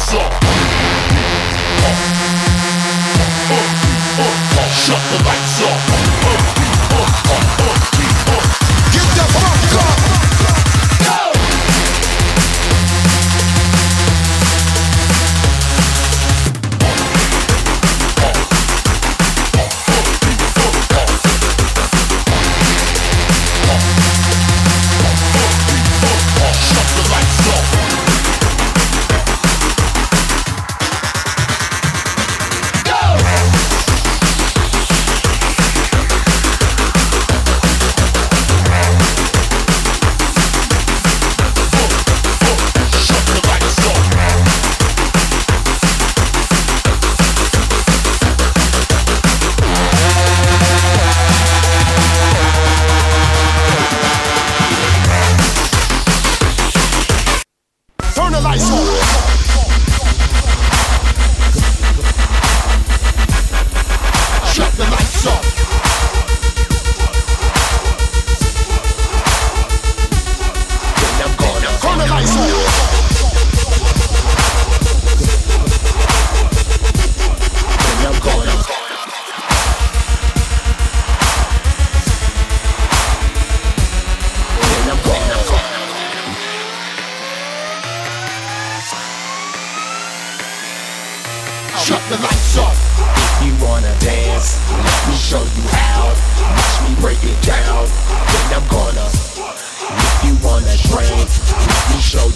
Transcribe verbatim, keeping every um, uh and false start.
lights off. Shut the lights off. Get the fuck up. Go. Shut the lights off. Turn the lights on. Shut the lights off. Then I'm gonna turn the lights on. Then I'm gonna. Then I'm gonna. Shut the lights off. If you wanna dance, let me show you how. Watch me break it down. Then I'm gonna. If you wanna drink, let me show